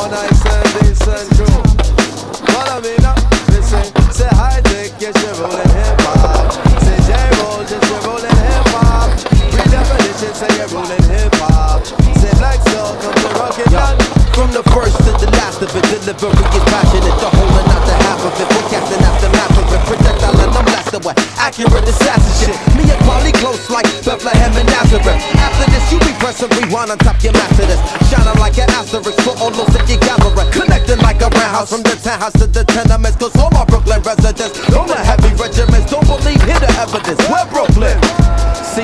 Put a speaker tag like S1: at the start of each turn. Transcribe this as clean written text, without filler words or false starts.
S1: all nice and decent crew. Follow me now, listen. Say hi, Dick, yes, you're rolling hip-hop. Say J-Roll, just you're rolling hip-hop. Redefinition, say you're rolling hip-hop. Say Black Soul, come to rock it down.
S2: From the first to the last of it, delivery is passionate. The whole and not the half of it. Forecasting aftermath of it. Projectile and I'm blasted with accurate assassin shit. Me and Polly close like Bethlehem and Nazareth. After this, you be pressing rewind on top your master this. Shining like an asterisk for all those that you gathering. Connecting like a roundhouse from the townhouse to the tenements. Cause all my Brooklyn residents, all the heavy regiments don't believe, hear the evidence. We're Brooklyn.